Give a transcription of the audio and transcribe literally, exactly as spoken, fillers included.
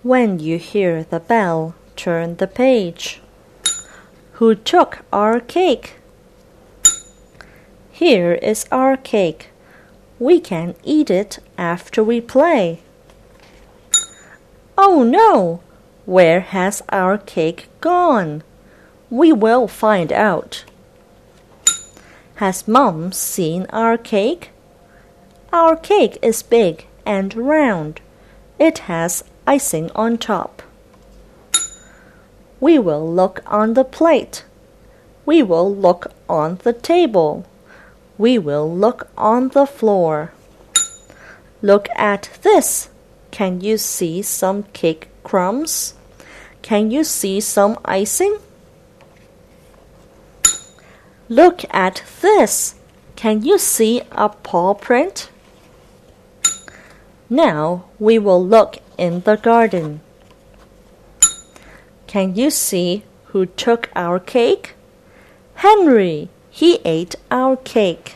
When you hear the bell, turn the page. Who took our cake? Here is our cake. We can eat it after we play. Oh no! Where has our cake gone? We will find out. Has Mom seen our cake? Our cake is big and round. It has icing on top. We will look on the plate. We will look on the table. We will look on the floor. Look at this. Can you see some cake crumbs? Can you see some icing? Look at this. Can you see a paw print? Now we will look in the garden. Can you see who took our cake? Henry! He ate our cake.